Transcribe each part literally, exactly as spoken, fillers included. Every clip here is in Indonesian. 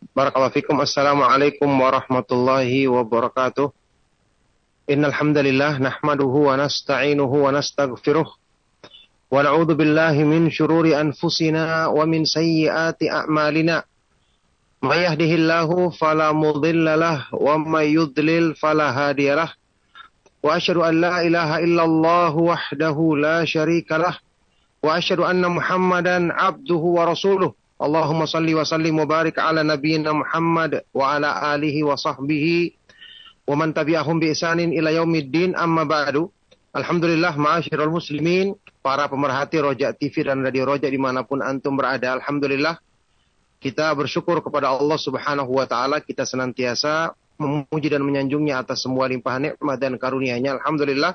Barakallahu fikum. Assalamualaikum warahmatullahi wabarakatuh. Innal hamdalillah nahmaduhu wa nasta'inuhu wa nastaghfiruh wa na'udzu billahi min shururi anfusina wa min sayyiati a'malina. May yahdihillahu fala mudilla lahu wa may yudlil fala hadiyalah. Wa asyhadu an la ilaha illallah wahdahu la syarika lah. Wa asyhadu anna Muhammadan abduhu wa rasuluh. Allahumma salli wa sallim wa barik ala nabiyyina Muhammad wa ala alihi wa sahbihi wa man tabi'ahum bi ihsanin ila yaumiddin, amma ba'du. Alhamdulillah, ma'asyiral muslimin, para pemerhati Roja T V dan Radio Roja dimanapun antum berada. Alhamdulillah, kita bersyukur kepada Allah subhanahu wa ta'ala. Kita senantiasa memuji dan menyanjungnya atas semua limpahan nikmat dan karunia-Nya. Alhamdulillah,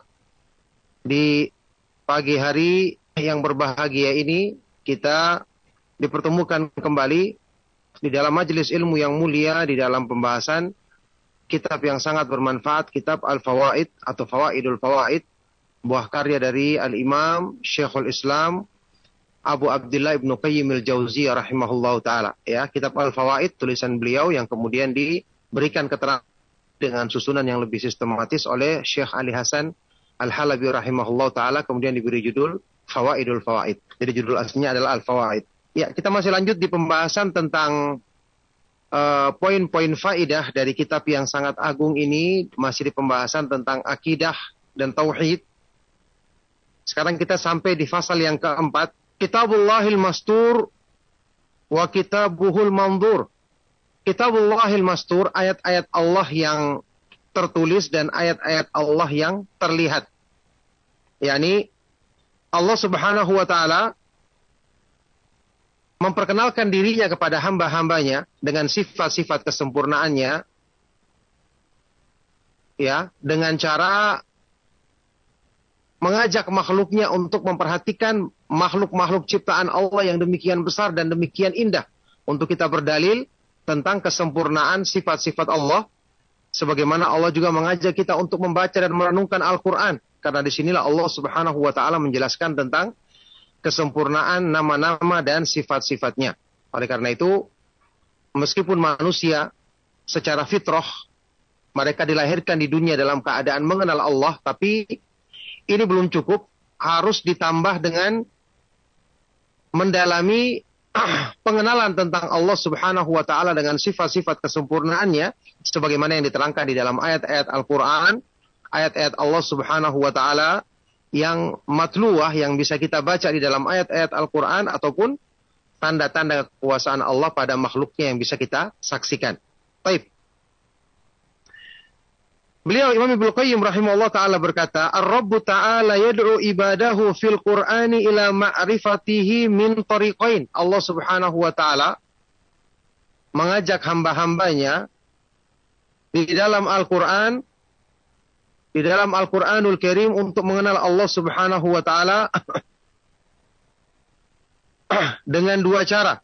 di pagi hari yang berbahagia ini kita dipertemukan kembali di dalam majelis ilmu yang mulia, di dalam pembahasan kitab yang sangat bermanfaat, kitab Al-Fawaid atau Fawaidul Fawaid, buah karya dari Al-Imam Syekhul Islam Abu Abdullah Ibnu Qayyim Al-Jauziyah rahimahullahu ta'ala. Ya, kitab Al-Fawaid, tulisan beliau yang kemudian diberikan keterangan dengan susunan yang lebih sistematis oleh Syekh Ali Hasan Al-Halabi rahimahullahu ta'ala, kemudian diberi judul Fawaidul Fawaid. Jadi judul aslinya adalah Al-Fawaid. Ya, kita masih lanjut di pembahasan tentang uh, poin-poin faidah dari kitab yang sangat agung ini. Masih di pembahasan tentang akidah dan tauhid. Sekarang kita sampai di fasal yang keempat. Kitabullahil mastur wa kitabuhul mandur. Kitabullahil mastur, ayat-ayat Allah yang tertulis dan ayat-ayat Allah yang terlihat. Yani Allah subhanahu wa ta'ala memperkenalkan dirinya kepada hamba-hambanya dengan sifat-sifat kesempurnaannya, ya, dengan cara mengajak makhluknya untuk memperhatikan makhluk-makhluk ciptaan Allah yang demikian besar dan demikian indah, untuk kita berdalil tentang kesempurnaan sifat-sifat Allah, sebagaimana Allah juga mengajak kita untuk membaca dan merenungkan Al-Quran, karena disinilah Allah subhanahu wa ta'ala menjelaskan tentang kesempurnaan nama-nama dan sifat-sifatnya. Oleh karena itu, meskipun manusia secara fitrah mereka dilahirkan di dunia dalam keadaan mengenal Allah, tapi ini belum cukup, harus ditambah dengan mendalami pengenalan tentang Allah subhanahu wa ta'ala dengan sifat-sifat kesempurnaannya, sebagaimana yang diterangkan di dalam ayat-ayat Al-Quran, ayat-ayat Allah subhanahu wa ta'ala yang matluwah, yang bisa kita baca di dalam ayat-ayat Al-Quran, ataupun tanda-tanda kekuasaan Allah pada makhluknya yang bisa kita saksikan. Baik. Beliau Imam Ibnu Qayyim rahimahullah ta'ala berkata, Ar-Rabbu ta'ala yad'u ibadahu fil Qur'ani ila ma'rifatihi min tariqain. Allah subhanahu wa ta'ala mengajak hamba-hambanya di dalam Al-Quran, di dalam Al-Quranul Karim, untuk mengenal Allah subhanahu wa ta'ala dengan dua cara.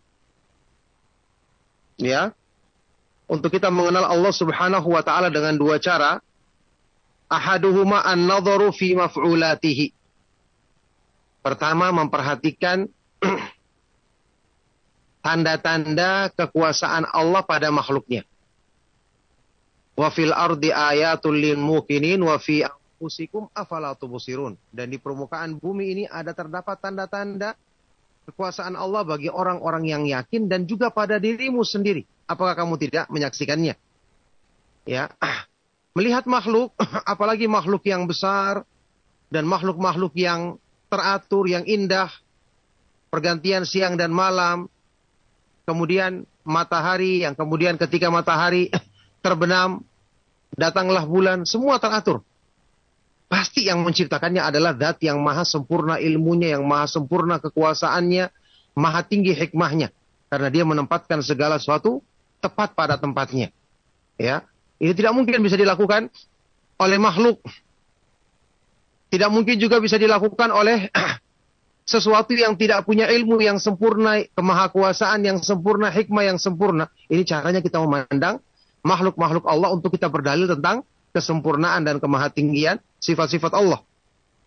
Ya, untuk kita mengenal Allah subhanahu wa ta'ala dengan dua cara. Ahaduhuma an-nadharu fi maf'ulatihi. Pertama, memperhatikan tanda-tanda kekuasaan Allah pada makhluknya. Wa fil ardi ayatul lil muqinin wa fi anfusikum afala tubsirun. Dan di permukaan bumi ini ada terdapat tanda-tanda kekuasaan Allah bagi orang-orang yang yakin, dan juga pada dirimu sendiri. Apakah kamu tidak menyaksikannya? Ya, melihat makhluk, apalagi makhluk yang besar dan makhluk-makhluk yang teratur, yang indah, pergantian siang dan malam, kemudian matahari, yang kemudian ketika matahari terbenam, datanglah bulan, semua teratur. Pasti yang menciptakannya adalah Zat yang maha sempurna ilmunya, yang maha sempurna kekuasaannya, maha tinggi hikmahnya. Karena dia menempatkan segala sesuatu tepat pada tempatnya. Ya, ini tidak mungkin bisa dilakukan oleh makhluk. Tidak mungkin juga bisa dilakukan oleh sesuatu yang tidak punya ilmu yang sempurna, kemahakuasaan yang sempurna, hikmah yang sempurna. Ini caranya kita memandang makhluk-makhluk Allah untuk kita berdalil tentang kesempurnaan dan kemahatinggian sifat-sifat Allah.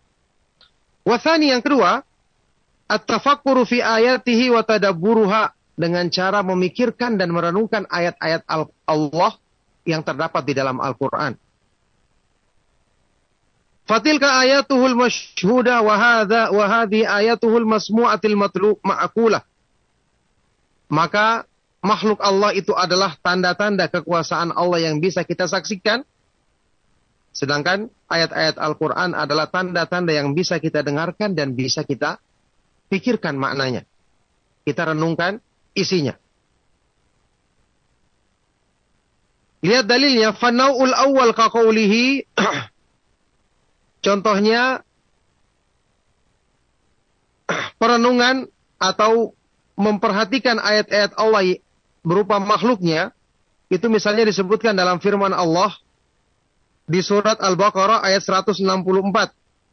Wathani, yang kedua, at-tafakkuru fi ayatihi wa tadabburuha. dengan cara memikirkan dan merenungkan ayat-ayat Allah yang terdapat di dalam Al-Quran. Fatilka ayatuhul masyhuda wa hadha wa hadhi ayatuhul masmu'atil matlu ma'akulah. Maka makhluk Allah itu adalah tanda-tanda kekuasaan Allah yang bisa kita saksikan. Sedangkan ayat-ayat Al-Quran adalah tanda-tanda yang bisa kita dengarkan dan bisa kita pikirkan maknanya. Kita renungkan isinya. Lihat dalilnya. Fanau'ul awal kaqaulihi. Contohnya, perenungan atau memperhatikan ayat-ayat Allah berupa makhluknya, itu misalnya disebutkan dalam firman Allah di surat Al-Baqarah ayat seratus enam puluh empat.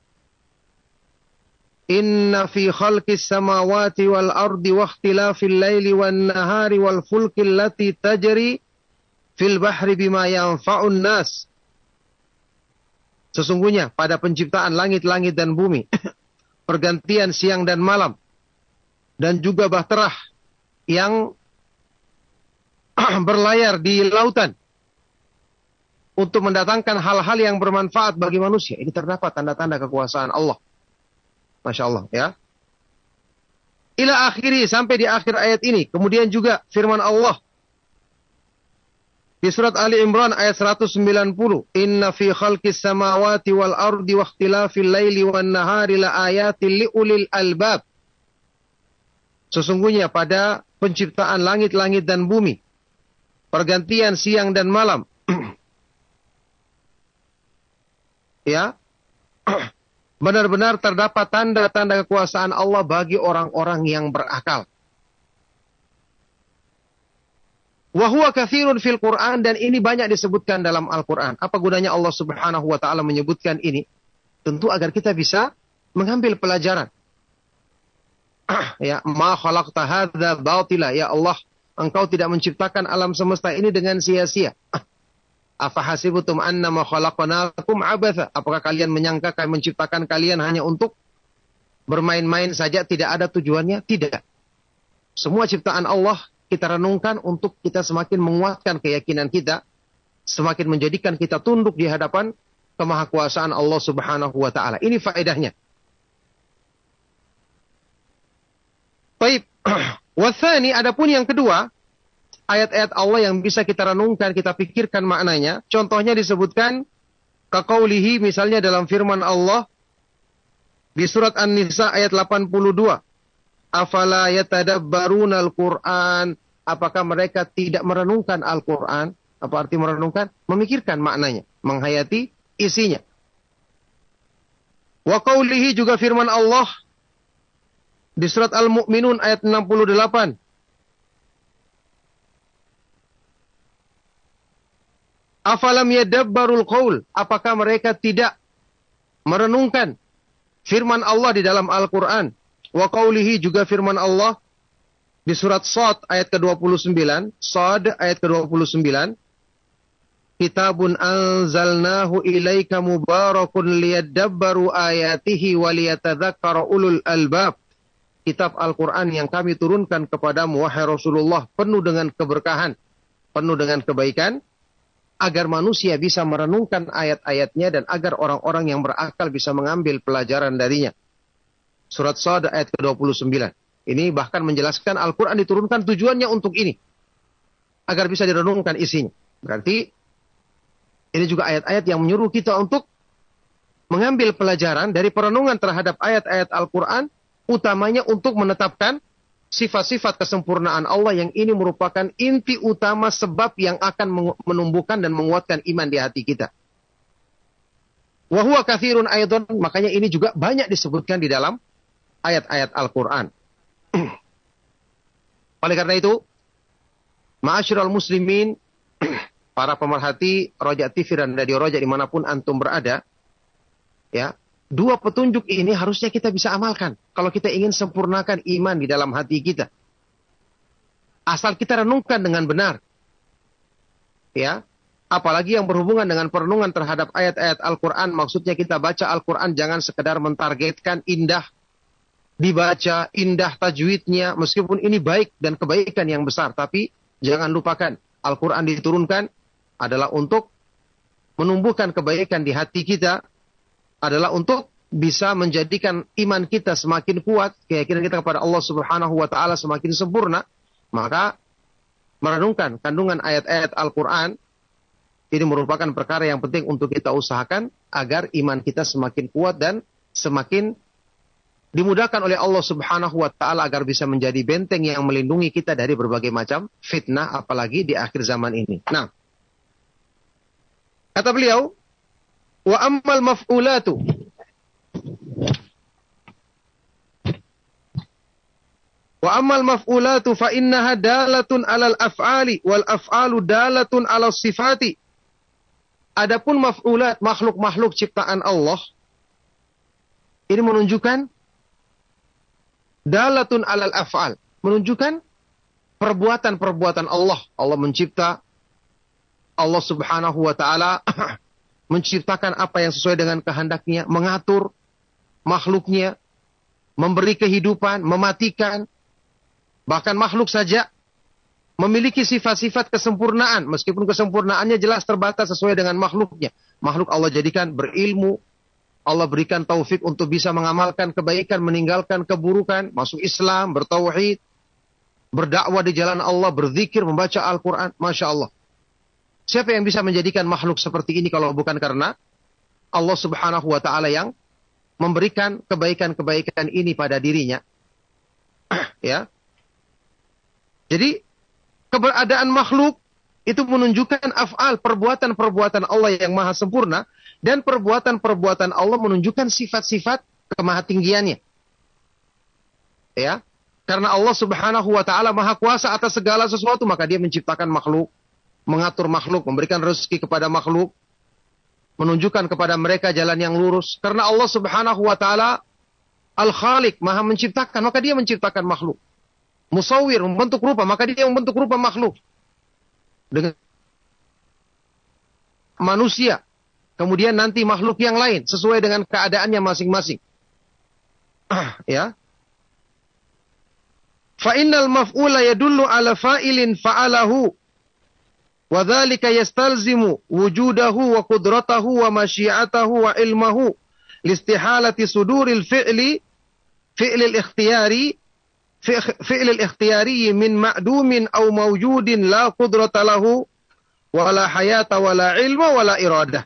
Inna fi khalqis samawati wal ardi wa ikhtilafil laili wan nahari wal fulkil lati tajri fil bahri bima yanfa'un nas. Sesungguhnya pada penciptaan langit-langit dan bumi, pergantian siang dan malam, dan juga bahtera yang berlayar di lautan untuk mendatangkan hal-hal yang bermanfaat bagi manusia. Ini terdapat tanda-tanda kekuasaan Allah. Masya Allah ya. Ila akhiri, sampai di akhir ayat ini. Kemudian juga firman Allah di surat Ali Imran ayat seratus sembilan puluh. Inna fi khalqis samawati wal ardi wa ikhtilafil laili wan nahari la ayatil liulil albab. Sesungguhnya pada penciptaan langit-langit dan bumi, pergantian siang dan malam, ya, benar-benar terdapat tanda-tanda kekuasaan Allah bagi orang-orang yang berakal. Wa huwa katsirun fil Qur'an, dan ini banyak disebutkan dalam Al-Qur'an. Apa gunanya Allah Subhanahu wa taala menyebutkan ini? Tentu agar kita bisa mengambil pelajaran. Ya, ma khalaqta hadza batila, ya Allah, Engkau tidak menciptakan alam semesta ini dengan sia-sia. Afa hasibutum annama khalaqnakum abatha? Apakah kalian menyangka kami menciptakan kalian hanya untuk bermain-main saja, tidak ada tujuannya? Tidak. Semua ciptaan Allah kita renungkan untuk kita semakin menguatkan keyakinan kita, semakin menjadikan kita tunduk di hadapan kemahakuasaan Allah Subhanahu wa taala. Ini faedahnya. Baik. Wathani, adapun yang kedua, ayat-ayat Allah yang bisa kita renungkan, kita pikirkan maknanya. Contohnya disebutkan kaqaulihi, misalnya dalam firman Allah di surat An-Nisa ayat delapan puluh dua. Afala yatadabbaruna al-Qur'an? Apakah mereka tidak merenungkan Al-Qur'an? Apa arti merenungkan? Memikirkan maknanya, menghayati isinya. Wa qaulihi, juga firman Allah di surat Al-Mu'minun ayat enam puluh delapan. Afalam yadabbarul qaul? Apakah mereka tidak merenungkan firman Allah di dalam Al-Qur'an? Wa qaulihi, juga firman Allah di surat Shad ayat ke dua puluh sembilan, Shad ayat ke dua puluh sembilan. Kitabun anzalnahu ilaika mubarakun liyadabbaru ayatihi wa liyatadzakkara ulul albab. Kitab Al-Qur'an yang kami turunkan kepadamu wahai Rasulullah, penuh dengan keberkahan, penuh dengan kebaikan, agar manusia bisa merenungkan ayat-ayatnya dan agar orang-orang yang berakal bisa mengambil pelajaran darinya. Surat Shad ayat ke dua puluh sembilan. Ini bahkan menjelaskan Al-Quran diturunkan tujuannya untuk ini, agar bisa direnungkan isinya. Berarti ini juga ayat-ayat yang menyuruh kita untuk mengambil pelajaran dari perenungan terhadap ayat-ayat Al-Quran, utamanya untuk menetapkan sifat-sifat kesempurnaan Allah yang ini merupakan inti utama sebab yang akan menumbuhkan dan menguatkan iman di hati kita. Wa huwa katsirun aidan, makanya ini juga banyak disebutkan di dalam ayat-ayat Al-Quran. Oleh karena itu, ma'asyiral muslimin, para pemerhati Roja T V dan Radio Roja dimanapun antum berada, ya, dua petunjuk ini harusnya kita bisa amalkan kalau kita ingin sempurnakan iman di dalam hati kita. Asal kita renungkan dengan benar. Ya, apalagi yang berhubungan dengan perenungan terhadap ayat-ayat Al-Quran, maksudnya kita baca Al-Quran jangan sekedar mentargetkan indah dibaca, indah tajwidnya, meskipun ini baik dan kebaikan yang besar, tapi jangan lupakan Al-Quran diturunkan adalah untuk menumbuhkan kebaikan di hati kita, adalah untuk bisa menjadikan iman kita semakin kuat, keyakinan kita kepada Allah Subhanahu wa taala semakin sempurna. Maka merenungkan kandungan ayat-ayat Al-Quran ini merupakan perkara yang penting untuk kita usahakan agar iman kita semakin kuat dan semakin dimudahkan oleh Allah Subhanahu wa taala agar bisa menjadi benteng yang melindungi kita dari berbagai macam fitnah, apalagi di akhir zaman ini. Nah, kata beliau, wa ammal maf'ulatu Wa ammal maf'ulatu fa innaha dalatun 'alal af'ali wal af'alu dalatun 'alas sifati. Adapun maf'ulat, makhluk-makhluk ciptaan Allah, ini menunjukkan dalatun 'alal af'al, menunjukkan perbuatan-perbuatan Allah. Allah mencipta, Allah Subhanahu wa taala menciptakan apa yang sesuai dengan kehendaknya, mengatur makhluknya, memberi kehidupan, mematikan. Bahkan makhluk saja memiliki sifat-sifat kesempurnaan, meskipun kesempurnaannya jelas terbatas sesuai dengan makhluknya. Makhluk Allah jadikan berilmu, Allah berikan taufik untuk bisa mengamalkan kebaikan, meninggalkan keburukan, masuk Islam, bertauhid, berdakwah di jalan Allah, berzikir, membaca Al-Quran. Masya Allah. Siapa yang bisa menjadikan makhluk seperti ini kalau bukan karena Allah Subhanahu wa taala yang memberikan kebaikan-kebaikan ini pada dirinya. Ya. Jadi keberadaan makhluk itu menunjukkan af'al, perbuatan-perbuatan Allah yang maha sempurna, dan perbuatan-perbuatan Allah menunjukkan sifat-sifat kemahatinggiannya. Ya. Karena Allah Subhanahu wa taala maha kuasa atas segala sesuatu, maka Dia menciptakan makhluk, mengatur makhluk, memberikan rezeki kepada makhluk, menunjukkan kepada mereka jalan yang lurus. Karena Allah Subhanahu wa taala Al-Khaliq, maha menciptakan, maka Dia menciptakan makhluk. Musawwir, membentuk rupa, maka Dia membentuk rupa makhluk dengan manusia, kemudian nanti makhluk yang lain sesuai dengan keadaannya masing-masing. Ya. Fa innal maf'ula yadullu ala fa'ilin fa'alahu wa dzalika yastalzimu wujudahu wa qudratahu wa masyiatahu wa ilmahu listihalati suduril fi'li fi'lil ikhtiyari fi'lil ikhtiyari min ma'dumin aw mawjudin la qudrata lahu wa la hayata wa la ilma wa la iradah.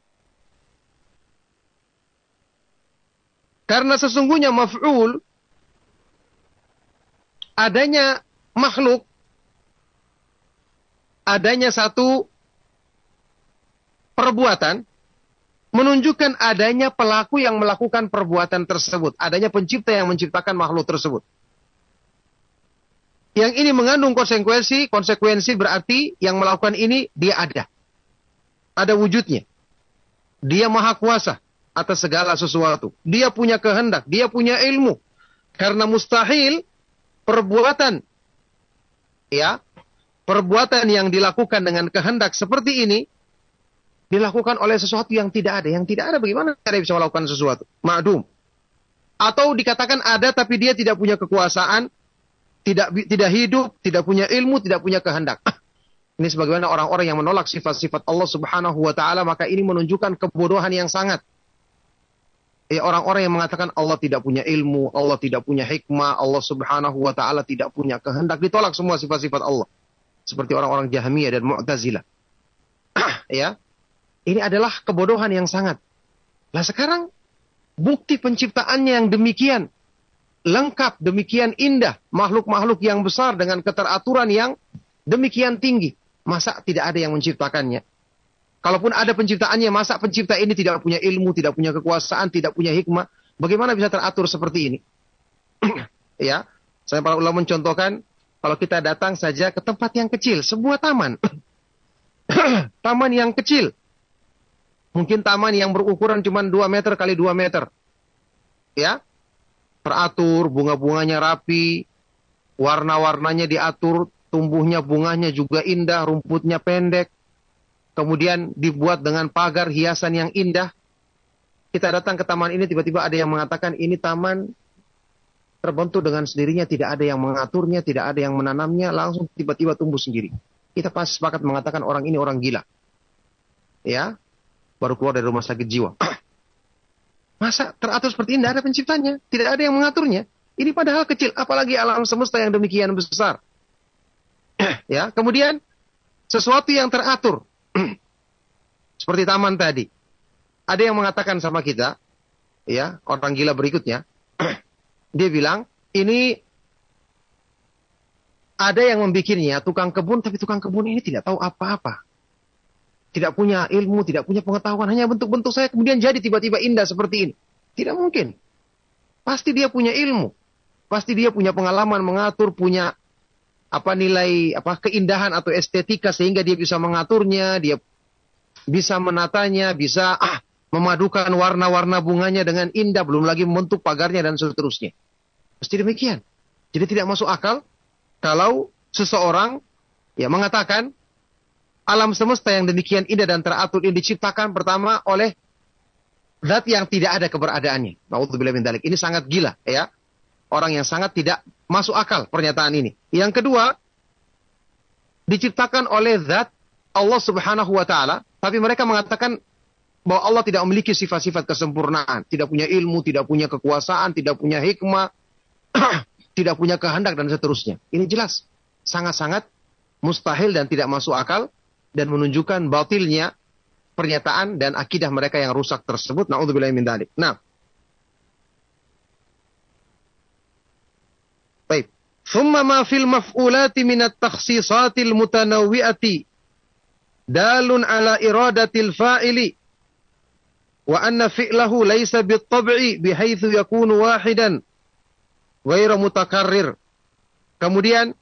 Karena sesungguhnya maf'ul, adanya makhluk, adanya satu perbuatan, menunjukkan adanya pelaku yang melakukan perbuatan tersebut. Adanya pencipta yang menciptakan makhluk tersebut. Yang ini mengandung konsekuensi, konsekuensi berarti yang melakukan ini dia ada. Ada wujudnya. Dia maha kuasa atas segala sesuatu. Dia punya kehendak, dia punya ilmu. Karena mustahil perbuatan, ya, perbuatan yang dilakukan dengan kehendak seperti ini dilakukan oleh sesuatu yang tidak ada. Yang tidak ada, bagaimana cara bisa melakukan sesuatu? Ma'dum. Atau dikatakan ada tapi dia tidak punya kekuasaan, tidak tidak hidup, tidak punya ilmu, tidak punya kehendak. Ini sebagaimana orang-orang yang menolak sifat-sifat Allah Subhanahu wa taala, maka ini menunjukkan kebodohan yang sangat. Ya, orang-orang yang mengatakan Allah tidak punya ilmu, Allah tidak punya hikmah, Allah Subhanahu wa taala tidak punya kehendak, ditolak semua sifat-sifat Allah. Seperti orang-orang Jahmiyah dan Mu'tazilah. Ya. Ini adalah kebodohan yang sangat. Nah, sekarang bukti penciptaannya yang demikian lengkap, demikian indah, makhluk-makhluk yang besar dengan keteraturan yang demikian tinggi. Masa tidak ada yang menciptakannya? Kalaupun ada penciptaannya, masa pencipta ini tidak punya ilmu, tidak punya kekuasaan, tidak punya hikmah? Bagaimana bisa teratur seperti ini? Ya, saya para ulama mencontohkan, kalau kita datang saja ke tempat yang kecil, sebuah taman. Taman yang kecil. Mungkin taman yang berukuran cuma dua meter kali dua meter. Ya, teratur, bunga-bunganya rapi, warna-warnanya diatur, tumbuhnya bunganya juga indah, rumputnya pendek. Kemudian dibuat dengan pagar hiasan yang indah. Kita datang ke taman ini, tiba-tiba ada yang mengatakan ini taman terbentuk dengan sendirinya, tidak ada yang mengaturnya, tidak ada yang menanamnya, langsung tiba-tiba tumbuh sendiri. Kita pas sepakat mengatakan orang ini orang gila. Ya, baru keluar dari rumah sakit jiwa. Masa teratur seperti ini, tidak ada penciptanya, tidak ada yang mengaturnya. Ini padahal kecil, apalagi alam semesta yang demikian besar. Ya, kemudian sesuatu yang teratur. Seperti taman tadi. Ada yang mengatakan sama kita, ya, orang gila berikutnya, dia bilang, ini ada yang membikinnya, tukang kebun, tapi tukang kebun ini tidak tahu apa-apa. Tidak punya ilmu, tidak punya pengetahuan, hanya bentuk-bentuk saya kemudian jadi tiba-tiba indah seperti ini. Tidak mungkin. Pasti dia punya ilmu. Pasti dia punya pengalaman mengatur, punya apa nilai apa keindahan atau estetika sehingga dia bisa mengaturnya, dia bisa menatanya, bisa ah, memadukan warna-warna bunganya dengan indah, belum lagi membentuk pagarnya dan seterusnya. Pasti demikian. Jadi tidak masuk akal kalau seseorang ya mengatakan alam semesta yang demikian indah dan teratur ini diciptakan pertama oleh zat yang tidak ada keberadaannya. Na'udzubillah min dzalik. Ini sangat gila, ya. Orang yang sangat tidak masuk akal pernyataan ini. Yang kedua, diciptakan oleh zat Allah Subhanahu wa taala, tapi mereka mengatakan bahwa Allah tidak memiliki sifat-sifat kesempurnaan, tidak punya ilmu, tidak punya kekuasaan, tidak punya hikmah, tidak punya kehendak dan seterusnya. Ini jelas sangat-sangat mustahil dan tidak masuk akal dan menunjukkan batilnya pernyataan dan akidah mereka yang rusak tersebut. Na'udzubillahi min dzalik. Nah. Baik. Thumma ma fil maf'ulati min at-takhsisatil mutanawwi'ati dalun ala iradatil fa'ili wa anna fi'lahu laysa bit-tab'i bihaitsu yakunu wahidan ghairu mutakarrir. Kemudian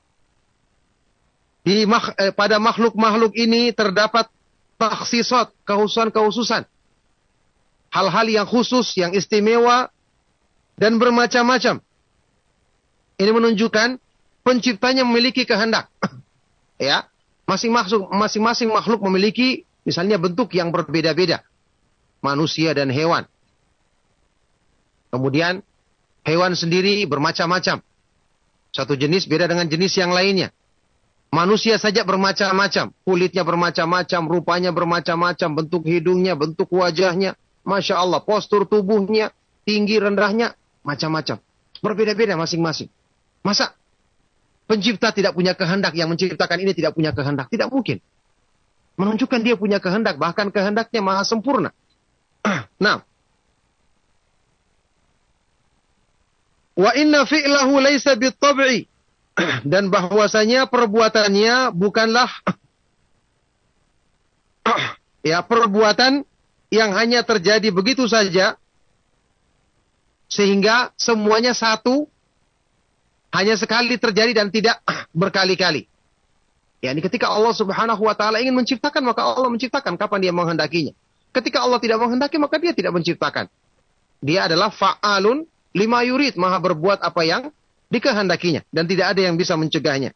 di mak, eh, pada makhluk-makhluk ini terdapat takhsisat, kehususan-kehususan. Hal-hal yang khusus, yang istimewa, dan bermacam-macam. Ini menunjukkan penciptanya memiliki kehendak. Ya, masing-masing masing-masing makhluk memiliki misalnya bentuk yang berbeda-beda. Manusia dan hewan. Kemudian hewan sendiri bermacam-macam. Satu jenis beda dengan jenis yang lainnya. Manusia saja bermacam-macam, kulitnya bermacam-macam, rupanya bermacam-macam, bentuk hidungnya, bentuk wajahnya, Masya Allah, postur tubuhnya, tinggi rendahnya, macam-macam. Berbeda-beda masing-masing. Masa pencipta tidak punya kehendak, yang menciptakan ini tidak punya kehendak? Tidak mungkin. Menunjukkan dia punya kehendak, bahkan kehendaknya maha sempurna. Nah. Wa inna fi'lahu laysa bit-tab'i. Dan bahwasanya perbuatannya bukanlah ya perbuatan yang hanya terjadi begitu saja sehingga semuanya satu, hanya sekali terjadi dan tidak berkali-kali. Ya, ini ketika Allah Subhanahu wa taala ingin menciptakan, maka Allah menciptakan kapan dia menghendakinya. Ketika Allah tidak menghendaki, maka dia tidak menciptakan. Dia adalah fa'alun lima yurid, maha berbuat apa yang dikehendakinya dan tidak ada yang bisa mencegahnya.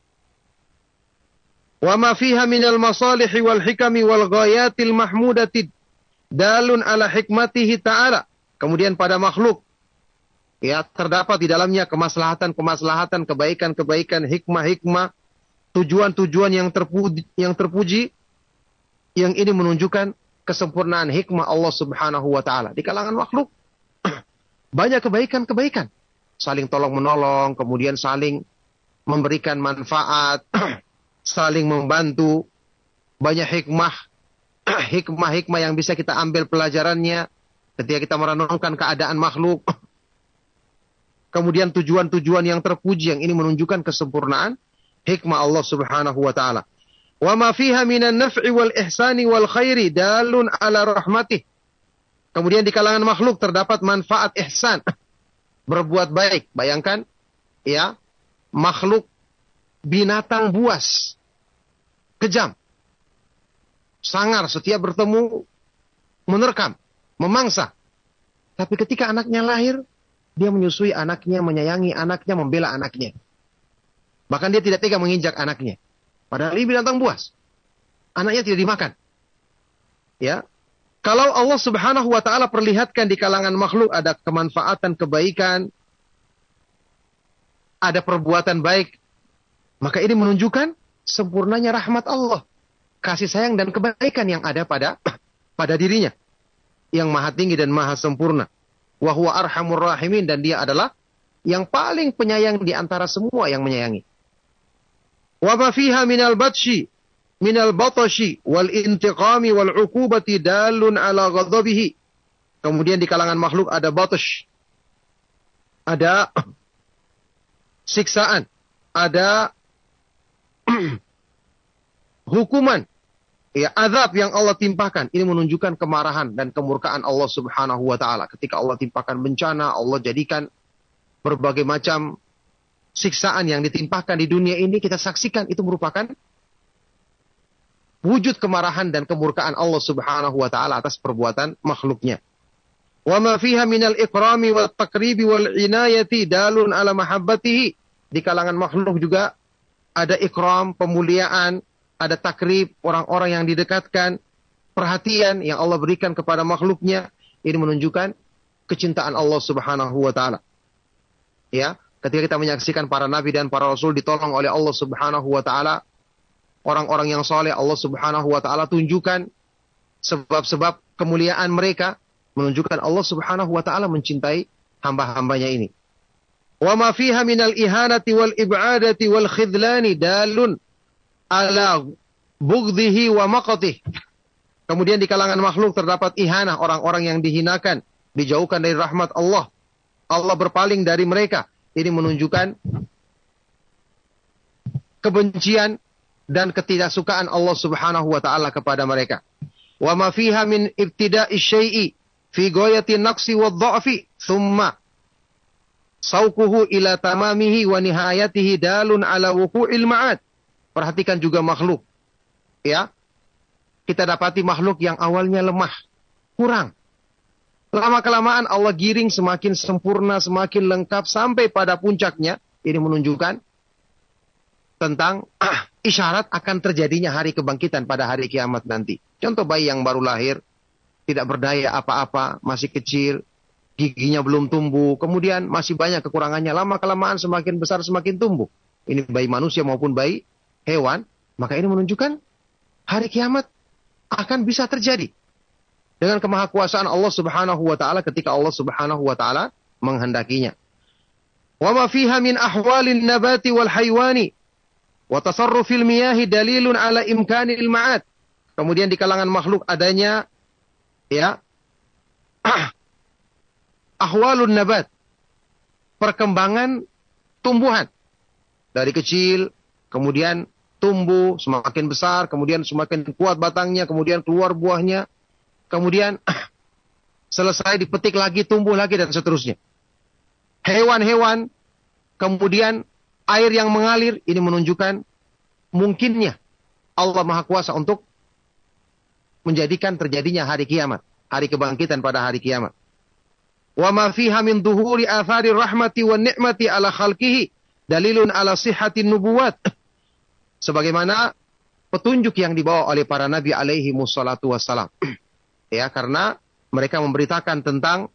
Wa ma fiha minal masalih wal hikami wal ghayatil mahmudati dalun ala hikmatihi ta'ala. Kemudian pada makhluk ya terdapat di dalamnya kemaslahatan-kemaslahatan, kebaikan-kebaikan, hikmah-hikmah, tujuan-tujuan yang terpuji, yang terpuji yang ini menunjukkan kesempurnaan hikmah Allah Subhanahu wa taala. Di kalangan makhluk banyak kebaikan-kebaikan. Saling tolong-menolong, kemudian saling memberikan manfaat, saling membantu. Banyak hikmah, hikmah-hikmah yang bisa kita ambil pelajarannya ketika kita merenungkan keadaan makhluk. Kemudian tujuan-tujuan yang terpuji yang ini menunjukkan kesempurnaan hikmah Allah Subhanahu wa taala. Wa ma fiha minan naf'i wal ihsani wal khairi dalun ala rahmatih. Kemudian di kalangan makhluk terdapat manfaat ihsan. Berbuat baik. Bayangkan, ya, makhluk binatang buas, kejam, sangar, setiap bertemu, menerkam, memangsa. Tapi ketika anaknya lahir, dia menyusui anaknya, menyayangi anaknya, membela anaknya. Bahkan dia tidak tega menginjak anaknya. Padahal ini binatang buas. Anaknya tidak dimakan. Ya. Kalau Allah Subhanahu wa taala perlihatkan di kalangan makhluk ada kemanfaatan, kebaikan, ada perbuatan baik, maka ini menunjukkan sempurnanya rahmat Allah, kasih sayang dan kebaikan yang ada pada pada dirinya, yang maha tinggi dan maha sempurna. Wa huwa arhamur rahimin, dan dia adalah yang paling penyayang di antara semua yang menyayangi. Wa ma fiha minal batshi minal batashi wal intiqami wal uqubati dalun ala ghadabihi. Kemudian di kalangan makhluk ada batash, ada siksaan, ada hukuman, ya, azab yang Allah timpakan. Ini menunjukkan kemarahan dan kemurkaan Allah Subhanahu wa taala. Ketika Allah timpakan bencana, Allah jadikan berbagai macam siksaan yang ditimpakan di dunia ini, kita saksikan itu merupakan wujud kemarahan dan kemurkaan Allah Subhanahu wa taala atas perbuatan makhluknya. Wa ma fiha minal ikrami wat takribi wal inayati dalun ala mahabbatihi. Di kalangan makhluk juga ada ikram, pemuliaan, ada takrib, orang-orang yang didekatkan, perhatian yang Allah berikan kepada makhluknya. Ini menunjukkan kecintaan Allah Subhanahu wa taala. Ya, ketika kita menyaksikan para nabi dan para rasul ditolong oleh Allah Subhanahu wa taala, orang-orang yang soleh, Allah Subhanahu wa taala tunjukkan sebab-sebab kemuliaan mereka, menunjukkan Allah Subhanahu wa taala mencintai hamba-hambanya ini. Wa ma fiha minal ihanati wal ib'adati wal khidlani dalun ala bughdhihi wa maqtih. Kemudian di kalangan makhluk terdapat ihanah, orang-orang yang dihinakan, dijauhkan dari rahmat Allah. Allah berpaling dari mereka. Ini menunjukkan kebencian dan ketidaksukaan Allah Subhanahu wa taala kepada mereka. Wa ma fiha min ibtida'i syai'i fi ghayati naqsi wa dha'fi thumma sauquhu ila tamamihi wa nihayatihi dalun ala wuqu'il ma'ad. Perhatikan juga makhluk. Ya. Kita dapati makhluk yang awalnya lemah, kurang. Lama-kelamaan Allah giring semakin sempurna, semakin lengkap sampai pada puncaknya. Ini menunjukkan tentang ah, isyarat akan terjadinya hari kebangkitan pada hari kiamat nanti. Contoh bayi yang baru lahir, tidak berdaya apa-apa, masih kecil, giginya belum tumbuh, kemudian masih banyak kekurangannya. Lama-kelamaan semakin besar, semakin tumbuh. Ini bayi manusia maupun bayi hewan. Maka ini menunjukkan hari kiamat akan bisa terjadi dengan kemahakuasaan Allah Subhanahu wa taala ketika Allah Subhanahu wa taala menghendakinya. Wa ma fiha min ahwalin nabati wal haywani wa tasarrufil miyahi dalilun ala imkanil ma'ad. Kemudian di kalangan makhluk adanya ya ah, ahwalun nabat, perkembangan tumbuhan dari kecil kemudian tumbuh semakin besar, kemudian semakin kuat batangnya, kemudian keluar buahnya, kemudian selesai dipetik lagi, tumbuh lagi, dan seterusnya. Hewan-hewan, kemudian air yang mengalir, ini menunjukkan mungkinnya Allah Maha Kuasa untuk menjadikan terjadinya hari kiamat, hari kebangkitan pada hari kiamat. Wa ma fiha min dhuhuri athari rahmati wan ni'mati ala khalqihi dalilun ala sihhatin nubuwat. Sebagaimana petunjuk yang dibawa oleh para nabi alaihi mussalatu wassalam. Ya, karena mereka memberitakan tentang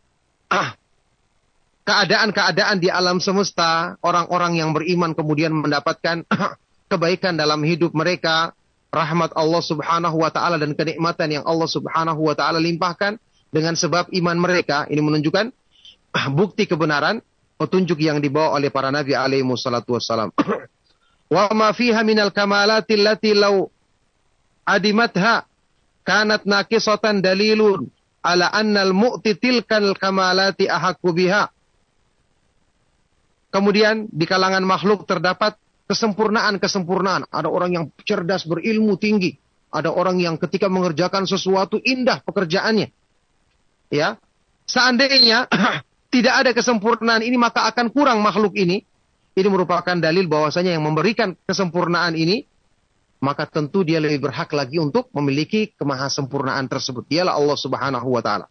ah, keadaan-keadaan di alam semesta, orang-orang yang beriman kemudian mendapatkan ah, kebaikan dalam hidup mereka, rahmat Allah Subhanahu wa taala dan kenikmatan yang Allah Subhanahu wa taala limpahkan dengan sebab iman mereka. Ini menunjukkan ah, bukti kebenaran petunjuk yang dibawa oleh para nabi alaihi mussalatu wassalam. Wa ma fiha minal kamalati allati law adimatha kanat naqisatan dalilun ala annal mu'ti tilkal kamalati ahaqqu biha. Kemudian di kalangan makhluk terdapat kesempurnaan-kesempurnaan. Ada orang yang cerdas, berilmu tinggi. Ada orang yang ketika mengerjakan sesuatu indah pekerjaannya. Ya. Seandainya tidak ada kesempurnaan ini, maka akan kurang makhluk ini. Ini merupakan dalil bahwasanya yang memberikan kesempurnaan ini, maka tentu dia lebih berhak lagi untuk memiliki kemahasempurnaan tersebut. Dialah Allah Subhanahu wa taala.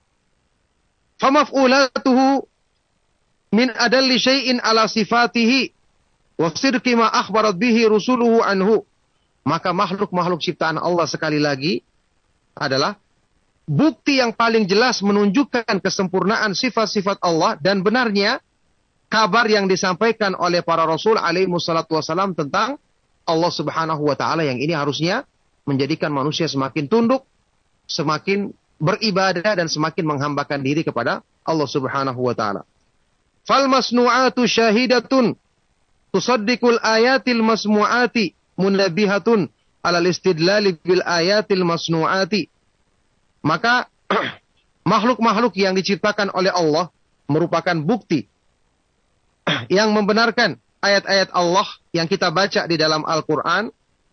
Famaf'ulatuhu min adalli syai'in ala sifatihi wa sidqi ma akhbarat bihi rusuluhu anhu. Maka makhluk-makhluk ciptaan Allah sekali lagi adalah bukti yang paling jelas menunjukkan kesempurnaan sifat-sifat Allah dan benarnya kabar yang disampaikan oleh para rasul alaihi wassalatu wassalam tentang Allah Subhanahu wa taala, yang ini harusnya menjadikan manusia semakin tunduk, semakin beribadah dan semakin menghambakan diri kepada Allah Subhanahu wa taala. Fal masnu'atu syahidatun tusaddiqul ayatil masmu'ati munabbihatun alal istidlali bil ayatil masnu'ati. Maka makhluk-makhluk yang diciptakan oleh Allah merupakan bukti yang membenarkan ayat-ayat Allah yang kita baca di dalam Al-Quran,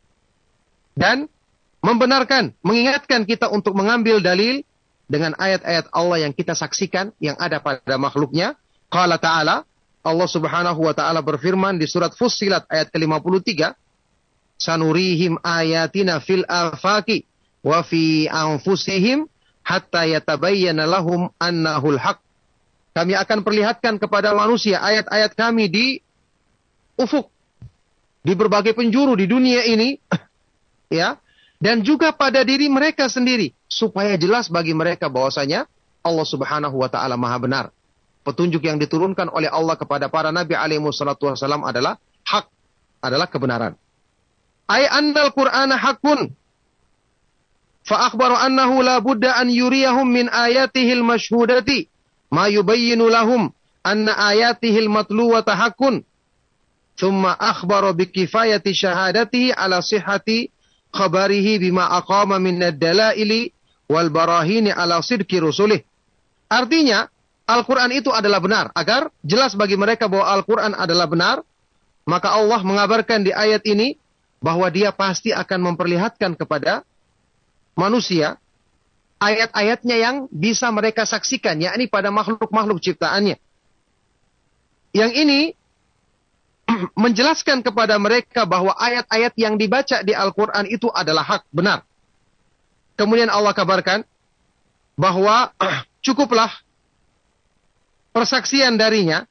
dan membenarkan, mengingatkan kita untuk mengambil dalil dengan ayat-ayat Allah yang kita saksikan yang ada pada makhluknya. Qala ta'ala, Allah Subhanahu wa ta'ala berfirman di surat Fussilat ayat ke lima puluh tiga, sanurihim ayatina fil afaki wa fi anfusihim hatta yatabayyana lahum annahul haq. Kami akan perlihatkan kepada manusia ayat-ayat kami di ufuk, di berbagai penjuru di dunia ini, ya, dan juga pada diri mereka sendiri, supaya jelas bagi mereka bahwasanya Allah Subhanahu wa taala Maha benar. Petunjuk yang diturunkan oleh Allah kepada para nabi alaihi wassalatu wassalam adalah hak, adalah kebenaran. Ay annal Qur'ana haqqun fa akhbaru annahu la budda an yuriyahum min ayatihil masyhudati ma yubayyinu lahum anna ayatihil matluwata haqqun. Thumma akhbara bikifayati syahadatihi ala sihhati khabarihi bima aqama min ad-dalaili wal barahini ala sidqi rusulih. Artinya, Al-Quran itu adalah benar. Agar jelas bagi mereka bahwa Al-Quran adalah benar, maka Allah mengabarkan di ayat ini bahwa dia pasti akan memperlihatkan kepada manusia ayat-ayatnya yang bisa mereka saksikan, yakni pada makhluk-makhluk ciptaannya. Yang ini menjelaskan kepada mereka bahwa ayat-ayat yang dibaca di Al-Quran itu adalah hak, benar. Kemudian Allah kabarkan bahwa cukuplah persaksian darinya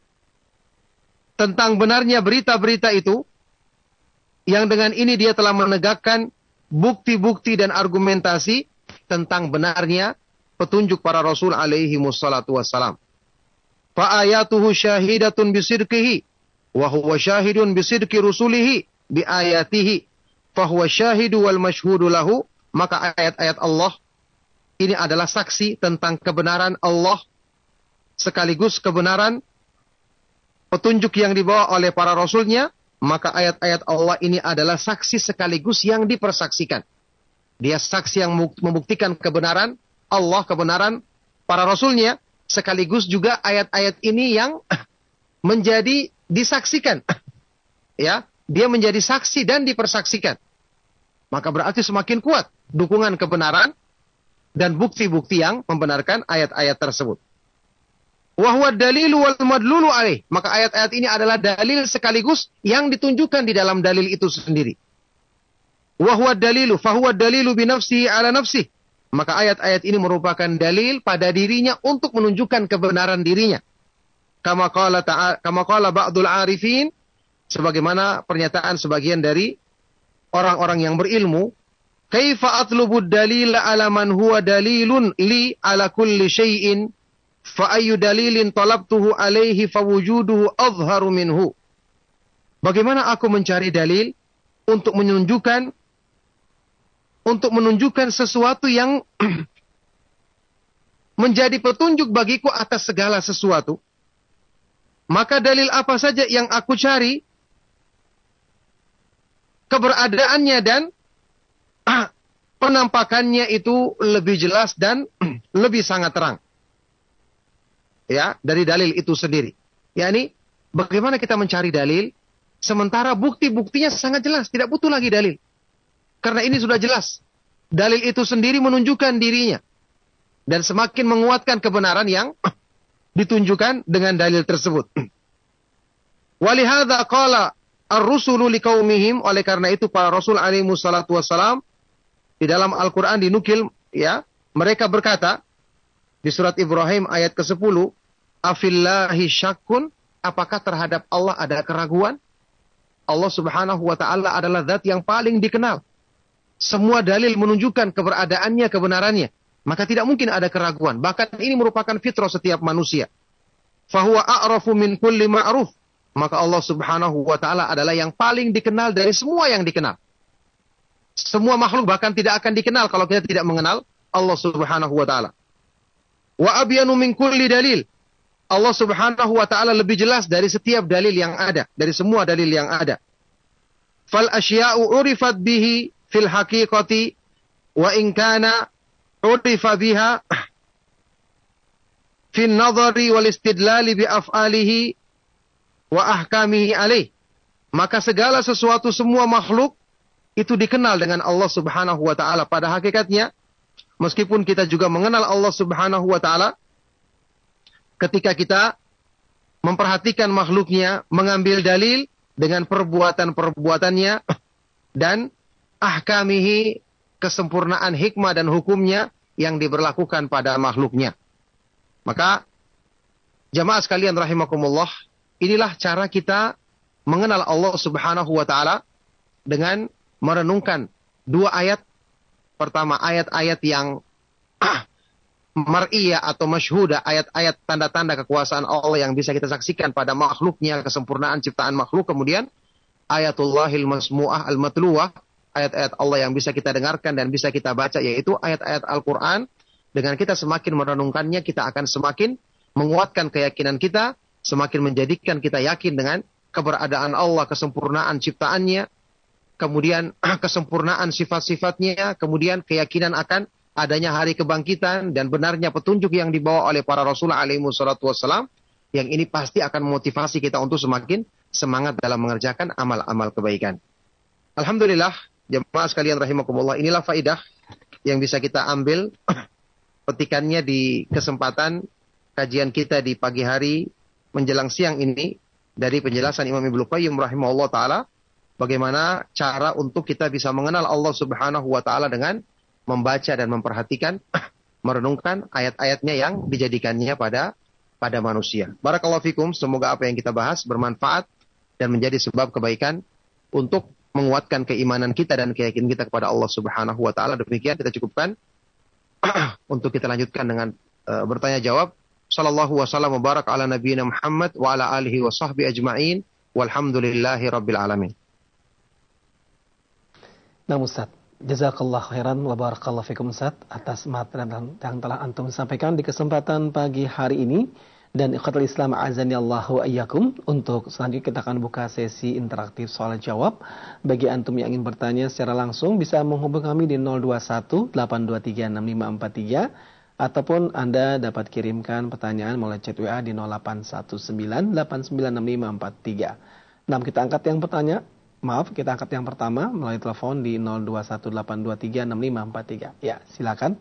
tentang benarnya berita-berita itu, yang dengan ini dia telah menegakkan bukti-bukti dan argumentasi tentang benarnya petunjuk para Rasul alaihi wassalatu wassalam. Fa ayatuhu syahidatun bisidqihi wa huwa syahidun bisidqi rusulihi bi ayatihi fa huwa syahidu wal masyhudu lahu. Maka ayat-ayat Allah ini adalah saksi tentang kebenaran Allah sekaligus kebenaran petunjuk yang dibawa oleh para rasulnya. Maka ayat-ayat Allah ini adalah saksi sekaligus yang dipersaksikan. Dia saksi yang membuktikan kebenaran Allah, kebenaran para rasulnya, sekaligus juga ayat-ayat ini yang menjadi disaksikan. Ya, dia menjadi saksi dan dipersaksikan. Maka berarti semakin kuat dukungan kebenaran dan bukti-bukti yang membenarkan ayat-ayat tersebut. Wa huwa dalilu wal madlulu alaih. Maka ayat-ayat ini adalah dalil sekaligus yang ditunjukkan di dalam dalil itu sendiri. Wa huwa dalilu fa huwa dalilu bi nafsihi ala nafsihi. Maka ayat-ayat ini merupakan dalil pada dirinya untuk menunjukkan kebenaran dirinya. Kama qala ta'ala, kama qala ba'dul arifin, sebagaimana pernyataan sebagian dari orang-orang yang berilmu, kaifa atlubu dalila ala man huwa dalilun li ala kulli syai'in fa ayyu dalilin talabtuhu alaihi fa wujuduhu azharu minhu. Bagaimana aku mencari dalil untuk menunjukkan untuk menunjukkan sesuatu yang menjadi petunjuk bagiku atas segala sesuatu? Maka dalil apa saja yang aku cari, keberadaannya dan ah, penampakannya itu lebih jelas dan lebih sangat terang. Ya, dari dalil itu sendiri. yakni bagaimana kita mencari dalil sementara bukti-buktinya sangat jelas, tidak butuh lagi dalil. Karena ini sudah jelas. Dalil itu sendiri menunjukkan dirinya dan semakin menguatkan kebenaran yang ditunjukkan dengan dalil tersebut. Walihadza qala ar-rusulu liqaumihim, oleh karena itu para rasul alaihi wassalatu wassalam di dalam Al-Qur'an dinukil, ya, mereka berkata di surat Ibrahim ayat ke sepuluh, afillahi syakkun, apakah terhadap Allah ada keraguan? Allah Subhanahu wa taala adalah zat yang paling dikenal. Semua dalil menunjukkan keberadaannya, kebenarannya. Maka tidak mungkin ada keraguan. Bahkan ini merupakan fitrah setiap manusia. fahuwa a'rafu min kulli ma'ruf. Maka Allah Subhanahu wa taala adalah yang paling dikenal dari semua yang dikenal. Semua makhluk bahkan tidak akan dikenal kalau kita tidak mengenal Allah Subhanahu wa taala. Wa abyanu min kulli dalil. Allah Subhanahu wa taala lebih jelas dari setiap dalil yang ada, dari semua dalil yang ada. Fal asya'u urifat bihi fil haqiqati wa in kana urifa biha fil nadhari wal istidlali bi af'alihi wa ahkamihi alaih. Maka segala sesuatu, semua makhluk itu dikenal dengan Allah Subhanahu wa taala pada hakikatnya. Meskipun kita juga mengenal Allah Subhanahu wa taala, ketika kita memperhatikan makhluknya, mengambil dalil dengan perbuatan-perbuatannya dan ahkamihi, kesempurnaan hikmah dan hukumnya yang diberlakukan pada makhluknya. Maka jamaah sekalian rahimakumullah, inilah cara kita mengenal Allah Subhanahu wa taala dengan merenungkan dua ayat. Pertama, ayat-ayat yang mar'iyah atau masyhudah, ayat-ayat tanda-tanda kekuasaan Allah yang bisa kita saksikan pada makhluknya, kesempurnaan ciptaan makhluk. Kemudian ayatullahil masmu'ah al-matluwah, ayat-ayat Allah yang bisa kita dengarkan dan bisa kita baca, yaitu ayat-ayat Al-Quran. Dengan kita semakin merenungkannya, kita akan semakin menguatkan keyakinan kita, semakin menjadikan kita yakin dengan keberadaan Allah, kesempurnaan ciptaannya, kemudian kesempurnaan sifat-sifatnya, kemudian keyakinan akan adanya hari kebangkitan dan benarnya petunjuk yang dibawa oleh para Rasul alaihi wassalatu wassalam, yang ini pasti akan memotivasi kita untuk semakin semangat dalam mengerjakan amal-amal kebaikan. Alhamdulillah, jemaah sekalian rahimakumullah, inilah faidah yang bisa kita ambil petikannya di kesempatan kajian kita di pagi hari menjelang siang ini dari penjelasan Imam Ibnu Qayyim rahimahullah taala, bagaimana cara untuk kita bisa mengenal Allah Subhanahu wa taala dengan membaca dan memperhatikan, merenungkan ayat-ayatnya yang dijadikannya pada pada manusia. Barakallahu fikum, semoga apa yang kita bahas bermanfaat dan menjadi sebab kebaikan untuk menguatkan keimanan kita dan keyakinan kita kepada Allah Subhanahu wa taala. Demikian kita cukupkan untuk kita lanjutkan dengan uh, bertanya jawab. Sallallahu wasallam wa barak ala nabiyina Muhammad wa ala alihi wa sahbihi ajma'in. Walhamdulillahi rabbil alamin. Nah Ustaz, jazakallah khairan wa barakallahu fikum Ustaz atas materi yang telah antum sampaikan di kesempatan pagi hari ini. Dan ikhwatul Islam azani Allahu ayyakum, untuk selanjutnya kita akan buka sesi interaktif soal jawab. Bagi antum yang ingin bertanya secara langsung bisa menghubungi kami di nol dua satu delapan dua tiga enam lima empat tiga, ataupun Anda dapat kirimkan pertanyaan melalui chat W A di nol delapan satu sembilan delapan sembilan enam lima empat tiga. Nah, kita angkat yang bertanya. Maaf, kita angkat yang pertama melalui telepon di nol dua satu delapan dua tiga enam lima empat tiga. Ya, silakan.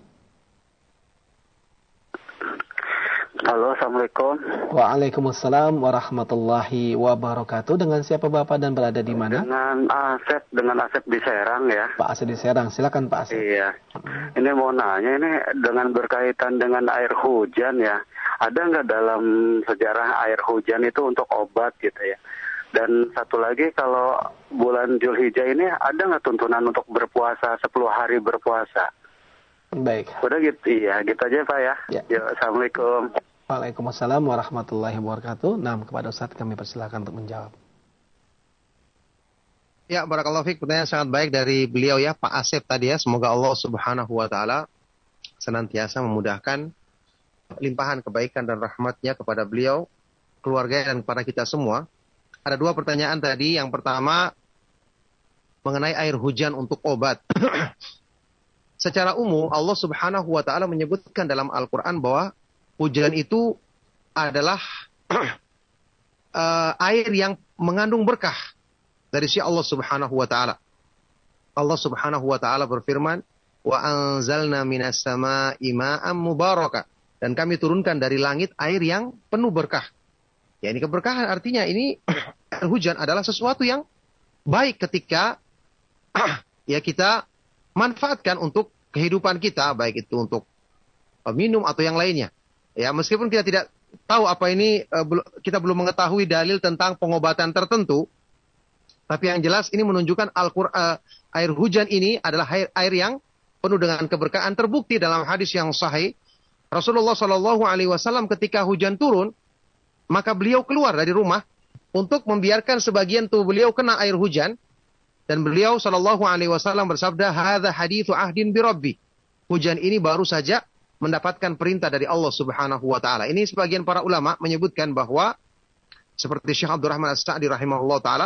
Halo, Assalamualaikum. Waalaikumsalam warahmatullahi wabarakatuh. Dengan siapa Bapak dan berada di mana? Dengan Asep, dengan Asep di Serang ya. Pak Asep di Serang, silakan Pak Asep. Iya. Ini mau nanya, ini dengan berkaitan dengan air hujan ya. Ada nggak dalam sejarah air hujan itu untuk obat gitu ya? Dan satu lagi, kalau bulan Zulhijjah ini ada nggak tuntunan untuk berpuasa, sepuluh hari berpuasa? Baik. Udah gitu, iya gitu aja Pak ya. Ya. Yo, Assalamualaikum. Waalaikumsalam warahmatullahi wabarakatuh. Nah, kepada Ustaz kami persilakan untuk menjawab. Ya, barakallahu fiik, pertanyaan sangat baik dari beliau ya, Pak Asep tadi ya. Semoga Allah Subhanahu wa taala senantiasa memudahkan limpahan kebaikan dan rahmatnya kepada beliau, keluarga dan kepada kita semua. Ada dua pertanyaan tadi. Yang pertama mengenai air hujan untuk obat. Secara umum Allah Subhanahu wa taala menyebutkan dalam Al-Qur'an bahwa hujan itu adalah uh, air yang mengandung berkah dari si Allah Subhanahu wa taala. Allah Subhanahu wa taala berfirman, "Wa anzalna minas samaa'i ma'an mubaraka." Dan kami turunkan dari langit air yang penuh berkah. Ya, ini keberkahan, artinya ini air hujan adalah sesuatu yang baik ketika ya kita manfaatkan untuk kehidupan kita, baik itu untuk minum atau yang lainnya. Ya, meskipun kita tidak tahu apa ini, kita belum mengetahui dalil tentang pengobatan tertentu, tapi yang jelas ini menunjukkan Al-Qur'an, air hujan ini adalah air, air yang penuh dengan keberkahan. Terbukti dalam hadis yang sahih, Rasulullah Shallallahu Alaihi Wasallam ketika hujan turun, maka beliau keluar dari rumah untuk membiarkan sebagian tubuh beliau kena air hujan. Dan beliau sallallahu alaihi wasallam bersabda, "Hadza haditsu ahdin bi Rabbi." Hujan ini baru saja mendapatkan perintah dari Allah Subhanahu wa taala. Ini sebagian para ulama menyebutkan bahwa seperti Syekh Abdurrahman As-Sa'di rahimahullah taala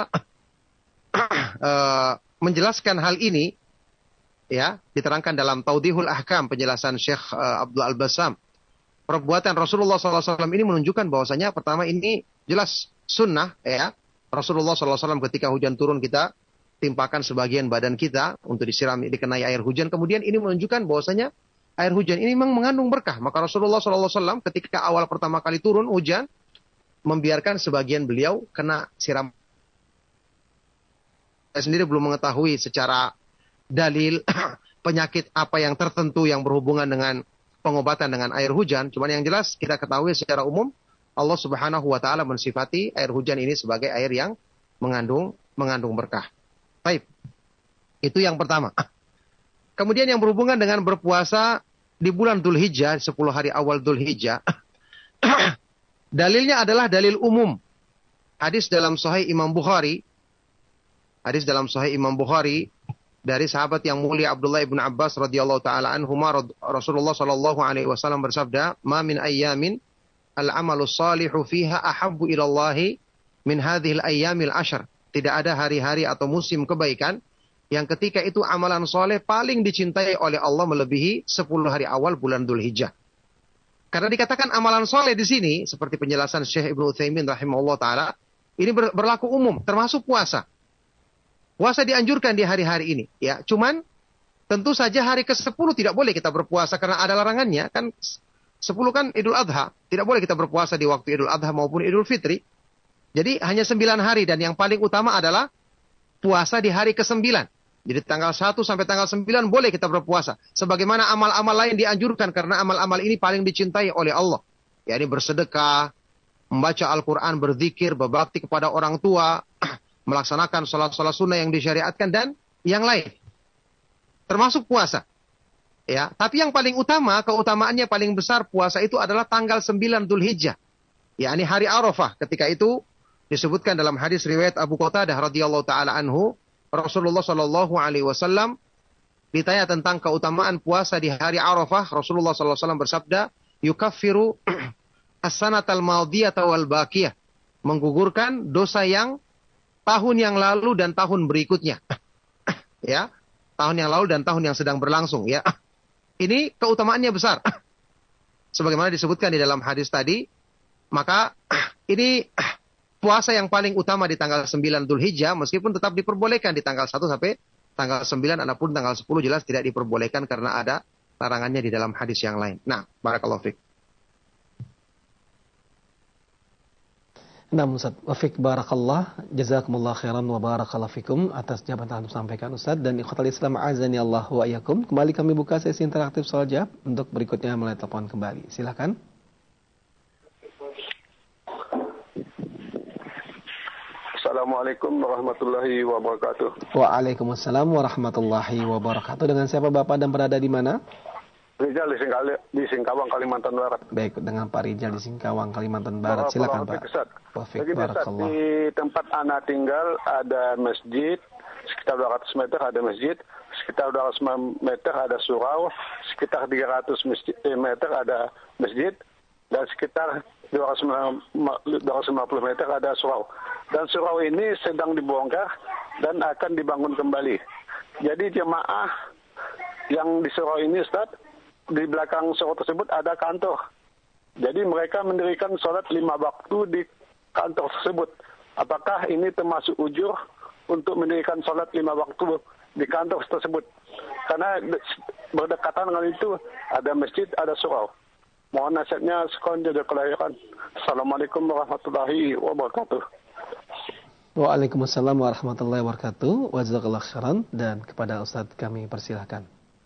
uh, menjelaskan hal ini, ya, diterangkan dalam Taudhihul Ahkam, penjelasan Syekh uh, Abdul Al-Bassam. Perbuatan Rasulullah sallallahu alaihi wasallam ini menunjukkan bahwasanya pertama ini jelas sunnah, ya. Rasulullah sallallahu alaihi wasallam ketika hujan turun kita timpakan sebagian badan kita untuk disiram, dikenai air hujan. Kemudian ini menunjukkan bahwasanya air hujan ini memang mengandung berkah. Maka Rasulullah sallallahu alaihi wasallam ketika awal pertama kali turun hujan, membiarkan sebagian beliau kena siram. Saya sendiri belum mengetahui secara dalil penyakit apa yang tertentu yang berhubungan dengan pengobatan dengan air hujan. Cuman yang jelas kita ketahui secara umum Allah Subhanahu wa taala mensifati air hujan ini sebagai air yang mengandung mengandung berkah. Baik. Itu yang pertama. Kemudian yang berhubungan dengan berpuasa di bulan Dzulhijjah, sepuluh hari awal Dzulhijjah. Dalilnya adalah dalil umum. Hadis dalam Sahih Imam Bukhari. Hadis dalam Sahih Imam Bukhari dari sahabat yang mulia Abdullah ibn Abbas radhiyallahu taala anhuma, Rasulullah sallallahu alaihi wasallam bersabda, "Ma min ayyamin al-amalu salihu fiha ahabbu ila Allah min hadhil ayyamil ashar." Tidak ada hari-hari atau musim kebaikan yang ketika itu amalan soleh paling dicintai oleh Allah melebihi sepuluh hari awal bulan Dzulhijjah. Karena dikatakan amalan soleh di sini, seperti penjelasan Syekh Ibnu Utsaimin rahimahullah taala, ini berlaku umum, termasuk puasa. Puasa dianjurkan di hari-hari ini, ya. Cuman tentu saja hari kesepuluh tidak boleh kita berpuasa karena ada larangannya. Kan sepuluh kan Idul Adha, tidak boleh kita berpuasa di waktu Idul Adha maupun Idul Fitri. Jadi hanya sembilan hari dan yang paling utama adalah puasa di hari kesembilan. Jadi tanggal satu sampai tanggal sembilan boleh kita berpuasa. Sebagaimana amal-amal lain dianjurkan karena amal-amal ini paling dicintai oleh Allah. Ya, ini bersedekah, membaca Al-Quran, berzikir, berbakti kepada orang tua, melaksanakan sholat-sholat sunnah yang disyariatkan dan yang lain. Termasuk puasa. Ya, tapi yang paling utama, keutamaannya paling besar puasa itu adalah tanggal sembilan Dzulhijjah. Ya, ini hari Arafah. Ketika itu disebutkan dalam hadis riwayat Abu Qatadah radhiyallahu taala anhu, Rasulullah sallallahu alaihi wasallam ditanya tentang keutamaan puasa di hari Arafah. Rasulullah sallallahu alaihi wasallam bersabda, "Yukaffiru as-sanatal madiyata wal baqiyah." Menggugurkan dosa yang tahun yang lalu dan tahun berikutnya. Ya, tahun yang lalu dan tahun yang sedang berlangsung, ya. Ini keutamaannya besar. Sebagaimana disebutkan di dalam hadis tadi, maka ini puasa yang paling utama di tanggal sembilan Dzulhijjah, meskipun tetap diperbolehkan di tanggal satu sampai tanggal sembilan, adapun tanggal sepuluh jelas tidak diperbolehkan karena ada larangannya di dalam hadis yang lain. Nah, barakallahu fiik. Nah, Ustaz, wafik barakallah, jazakumullah khairan wa barakallahu fikum atas jawaban yang disampaikan Ustaz. Dan ikhwatal Islam azani Allah wa iyyakum. Kembali kami buka sesi interaktif soal jawab untuk berikutnya melalui telepon kembali. Silakan. Assalamualaikum warahmatullahi wabarakatuh. Waalaikumsalam warahmatullahi wabarakatuh. Dengan siapa Bapak dan berada di mana? Rizal di, Singkali, di Singkawang, Kalimantan Barat. Baik, dengan Pak Rizal di Singkawang, Kalimantan Barat. Silakan Pak. Wafik, barakallah. Di tempat anak tinggal ada masjid, sekitar dua ratus meter ada masjid, sekitar dua ratus meter ada surau, sekitar tiga ratus meter ada masjid, dan sekitar dua ratus lima puluh meter ada surau. Dan surau ini sedang dibongkar dan akan dibangun kembali. Jadi jemaah yang di surau ini, Ustaz, di belakang surau tersebut ada kantor. Jadi mereka mendirikan sholat lima waktu di kantor tersebut. Apakah ini termasuk ujur untuk mendirikan sholat lima waktu di kantor tersebut? Karena berdekatan dengan itu ada masjid, ada surau. Mohon nasihatnya sekon jaga kelahiran. Assalamualaikum warahmatullahi wabarakatuh. Waalaikumsalam warahmatullahi wabarakatuh. Jazakallahu khairan. Dan kepada Ustadz kami persilahkan.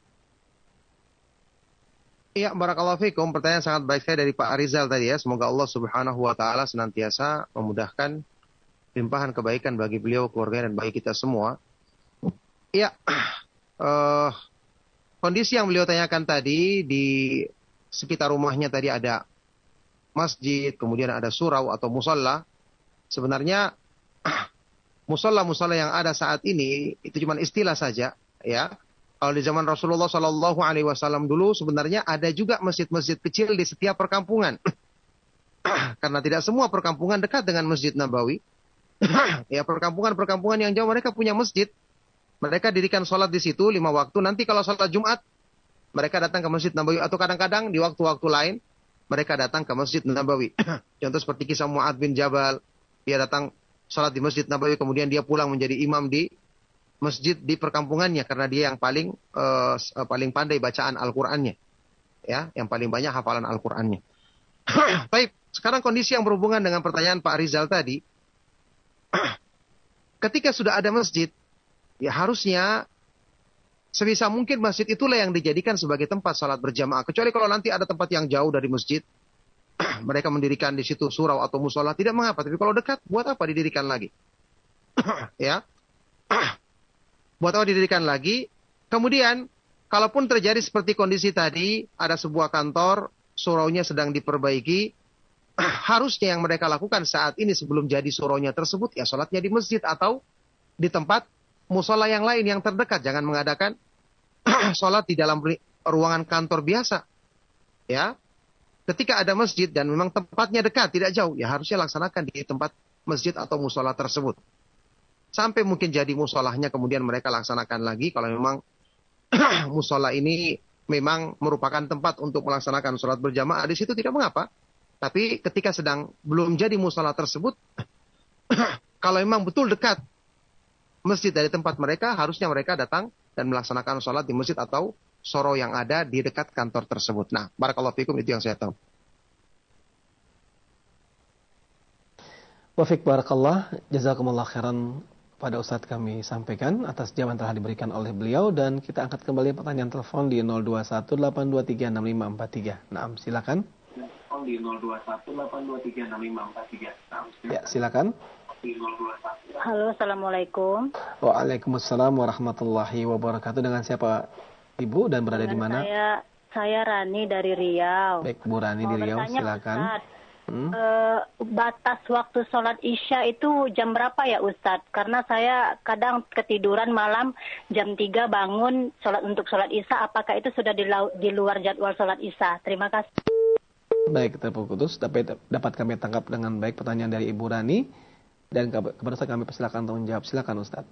Iya, barakallahu fikum. Pertanyaan sangat baik saya dari Pak Arizal tadi ya. Semoga Allah Subhanahu wa taala senantiasa memudahkan limpahan kebaikan bagi beliau, keluarga dan bagi kita semua. Iya. Uh, kondisi yang beliau tanyakan tadi di sekitar rumahnya tadi ada masjid, kemudian ada surau atau musalla. Sebenarnya musalla-musalla yang ada saat ini itu cuma istilah saja, ya. Kalau di zaman Rasulullah Shallallahu Alaihi Wasallam dulu sebenarnya ada juga masjid-masjid kecil di setiap perkampungan. Karena tidak semua perkampungan dekat dengan Masjid Nabawi. Ya, perkampungan-perkampungan yang jauh mereka punya masjid. Mereka dirikan sholat di situ lima waktu. Nanti kalau sholat Jumat, mereka datang ke Masjid Nabawi. Atau kadang-kadang di waktu-waktu lain, mereka datang ke Masjid Nabawi. Contoh seperti kisah Mu'adz bin Jabal. Dia datang sholat di Masjid Nabawi, kemudian dia pulang menjadi imam di masjid di perkampungannya. Karena dia yang paling uh, paling pandai bacaan Al-Qur'annya. Ya, yang paling banyak hafalan Al-Qur'annya. Baik, sekarang kondisi yang berhubungan dengan pertanyaan Pak Rizal tadi. Ketika sudah ada masjid, ya harusnya sebisa mungkin masjid itulah yang dijadikan sebagai tempat salat berjamaah. Kecuali kalau nanti ada tempat yang jauh dari masjid, mereka mendirikan di situ surau atau musola, tidak mengapa. Tapi kalau dekat, buat apa didirikan lagi? Ya, buat apa didirikan lagi? Kemudian, kalaupun terjadi seperti kondisi tadi, ada sebuah kantor, suraunya sedang diperbaiki, harusnya yang mereka lakukan saat ini sebelum jadi suraunya tersebut, ya sholatnya di masjid atau di tempat musola yang lain yang terdekat. Jangan mengadakan sholat di dalam ruangan kantor biasa. Ya, ketika ada masjid dan memang tempatnya dekat, tidak jauh, ya harusnya laksanakan di tempat masjid atau musola tersebut. Sampai mungkin jadi musolahnya kemudian mereka laksanakan lagi. Kalau memang musola ini memang merupakan tempat untuk melaksanakan sholat berjamaah, di situ tidak mengapa. Tapi ketika sedang belum jadi musola tersebut, kalau memang betul dekat masjid dari tempat mereka, harusnya mereka datang dan melaksanakan sholat di masjid atau soro yang ada di dekat kantor tersebut. Nah, barakallahu fikum, itu yang saya tahu. Wafik barakallah, jazakumullah khairan pada Ustadz kami sampaikan atas jawaban telah diberikan oleh beliau, dan kita angkat kembali pertanyaan telepon di nol dua satu delapan dua tiga enam lima empat tiga. Nah, silakan. Di nol dua satu delapan dua tiga enam lima empat tiga. Ya, silakan. Halo, assalamualaikum. Waalaikumsalam warahmatullahi wabarakatuh. Dengan siapa Ibu dan berada di mana? Saya saya Rani dari Riau. Baik, Bu Rani di Riau, silakan. Ustaz, hmm? uh, batas waktu sholat Isya itu jam berapa ya Ustadz? Karena saya kadang ketiduran malam jam tiga bangun sholat untuk sholat Isya. Apakah itu sudah di, di luar jadwal sholat Isya? Terima kasih. Baik, terputus. Dapat, dapat kami tangkap dengan baik pertanyaan dari Ibu Rani. Dan kepada saya kami persilakan untuk menjawab. Silakan Ustaz.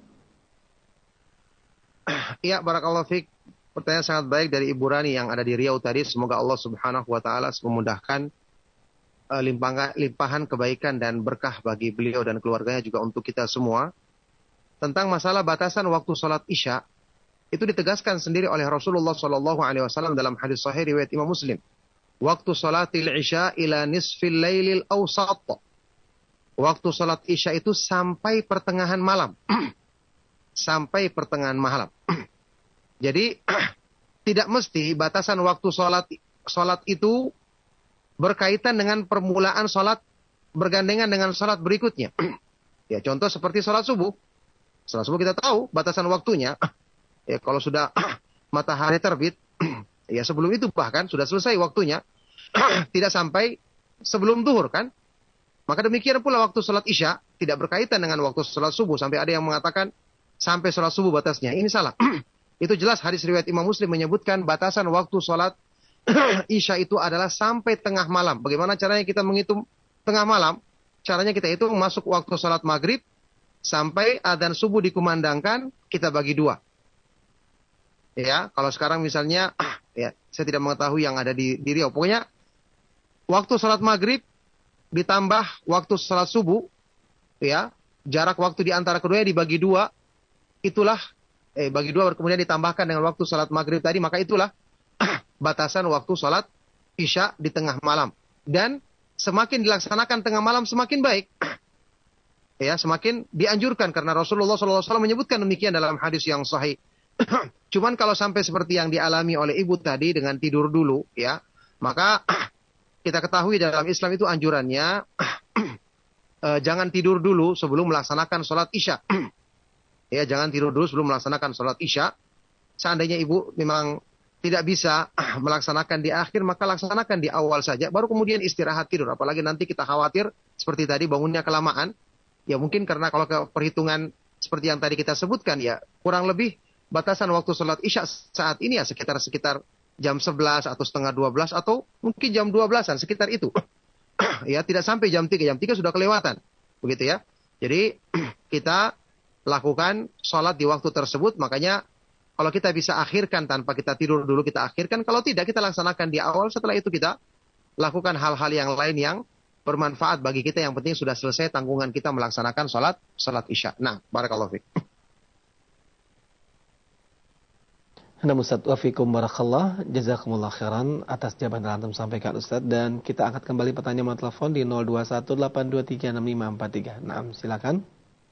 Iya, barakallahu fiik. Pertanyaan sangat baik dari Ibu Rani yang ada di Riau tadi. Semoga Allah Subhanahu wa taala memudahkan uh, limpahan, limpahan kebaikan dan berkah bagi beliau dan keluarganya, juga untuk kita semua. Tentang masalah batasan waktu salat Isya, itu ditegaskan sendiri oleh Rasulullah sallallahu alaihi wasallam dalam hadis sahih riwayat Imam Muslim. Waktu salatil Isya ila nisfil lailil awsat. Waktu salat Isya itu sampai pertengahan malam. Sampai pertengahan malam. Jadi tidak mesti batasan waktu salat salat itu berkaitan dengan permulaan salat bergandengan dengan salat berikutnya. Ya, contoh seperti salat subuh. Salat subuh kita tahu batasan waktunya. Ya, kalau sudah matahari terbit, ya sebelum itu bahkan sudah selesai waktunya. Tidak sampai sebelum zuhur kan? Maka demikian pula waktu salat Isya tidak berkaitan dengan waktu salat subuh. Sampai ada yang mengatakan sampai salat subuh batasnya. Ini salah. Itu jelas hadis riwayat Imam Muslim menyebutkan batasan waktu salat Isya itu adalah sampai tengah malam. Bagaimana caranya kita menghitung tengah malam? Caranya kita hitung masuk waktu salat maghrib sampai adzan subuh dikumandangkan, kita bagi dua. Ya, kalau sekarang misalnya, ya saya tidak mengetahui yang ada di, di Riau. Pokoknya waktu salat maghrib ditambah waktu salat subuh, ya, jarak waktu di antara keduanya dibagi dua, itulah, eh bagi dua kemudian ditambahkan dengan waktu salat maghrib tadi, maka itulah batasan waktu salat Isya di tengah malam. Dan semakin dilaksanakan tengah malam semakin baik. Ya, semakin dianjurkan karena Rasulullah shallallahu alaihi wasallam menyebutkan demikian dalam hadis yang sahih. Cuman kalau sampai seperti yang dialami oleh ibu tadi dengan tidur dulu, ya, maka kita ketahui dalam Islam itu anjurannya uh, jangan tidur dulu sebelum melaksanakan sholat Isya. Ya, jangan tidur dulu sebelum melaksanakan sholat Isya. Seandainya ibu memang tidak bisa melaksanakan di akhir, maka laksanakan di awal saja, baru kemudian istirahat tidur. Apalagi nanti kita khawatir seperti tadi bangunnya kelamaan, ya mungkin karena kalau ke perhitungan seperti yang tadi kita sebutkan, ya kurang lebih batasan waktu sholat isya saat ini ya sekitar sekitar jam sebelas atau setengah dua belas atau mungkin jam dua belasan sekitar itu. Ya tidak sampai jam tiga, jam tiga sudah kelewatan, begitu ya. Jadi kita lakukan sholat di waktu tersebut, makanya kalau kita bisa akhirkan tanpa kita tidur dulu, kita akhirkan. Kalau tidak, kita laksanakan di awal. Setelah itu kita lakukan hal-hal yang lain yang bermanfaat bagi kita. Yang penting sudah selesai tanggungan kita melaksanakan sholat, sholat isya. Nah, barakallahu fiik. Nah, Ustaz, wafikum barakallah, jazakumullah khairan atas jawaban yang antum sampaikan Ustaz. Dan kita angkat kembali pertanyaan melalui telepon di nol dua satu delapan dua tiga enam lima empat tiga. Nah, silakan.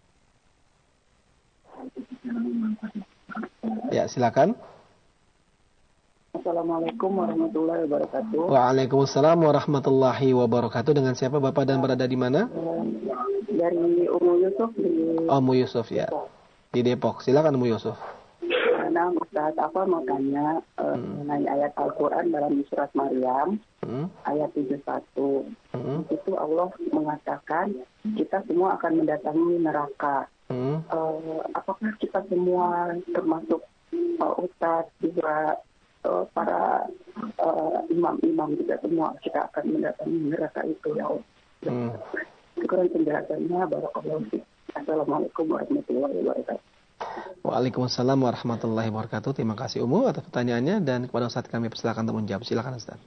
Ya, silakan. Assalamualaikum warahmatullahi wabarakatuh. Waalaikumsalam warahmatullahi wabarakatuh. Dengan siapa Bapak dan berada di mana? Dari Umu Yusuf di Umu Yusuf ya. Di Depok. Silakan Umu Yusuf. Nah, Ustaz, apa mau tanya uh, hmm. mengenai ayat Al-Qur'an dalam surat Maryam hmm. ayat tujuh puluh satu. Hmm. Itu Allah mengatakan kita semua akan mendatangi neraka. Hmm. Uh, apakah kita semua termasuk uh, Ustaz juga uh, para uh, imam-imam juga semua kita akan mendatangi neraka itu ya Allah. Hmm. Sekarang penjelasannya barakallahu fiik. Assalamualaikum warahmatullahi wabarakatuh. Waalaikumsalam warahmatullahi wabarakatuh. Terima kasih Umu atas pertanyaannya dan kepada Ustaz kami persilakan untuk menjawab. Silakan Ustaz.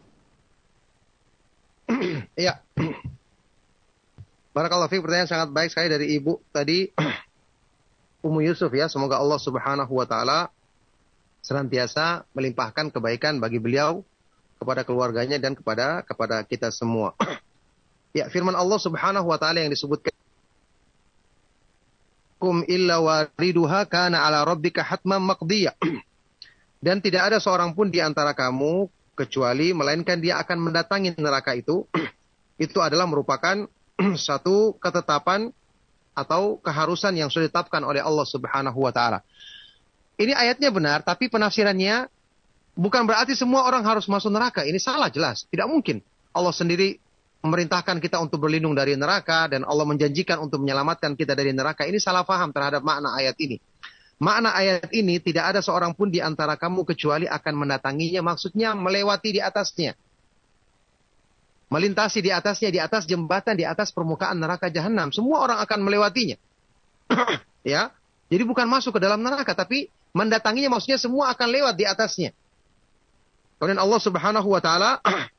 Iya. Barakallahu fiik, pertanyaan sangat baik sekali dari Ibu tadi Umu Yusuf ya. Semoga Allah Subhanahu wa taala senantiasa melimpahkan kebaikan bagi beliau, kepada keluarganya dan kepada kepada kita semua. Ya, firman Allah Subhanahu wa taala yang disebutkan kum illa wariduha kana ala rabbika hatman maqdiya. Dan tidak ada seorang pun di antara kamu kecuali melainkan dia akan mendatangi neraka itu. Itu adalah merupakan satu ketetapan atau keharusan yang sudah ditetapkan oleh Allah Subhanahu wa taala. Ini ayatnya benar, tapi penafsirannya bukan berarti semua orang harus masuk neraka. Ini salah jelas. Tidak mungkin. Allah sendiri memerintahkan kita untuk berlindung dari neraka dan Allah menjanjikan untuk menyelamatkan kita dari neraka. Ini salah faham terhadap makna ayat ini. Makna ayat ini tidak ada seorang pun di antara kamu kecuali akan mendatanginya. Maksudnya melewati di atasnya. Melintasi di atasnya, di atas jembatan, di atas permukaan neraka jahanam. Semua orang akan melewatinya. Ya, jadi bukan masuk ke dalam neraka, tapi mendatanginya maksudnya semua akan lewat di atasnya. Kemudian Allah Subhanahu wa taala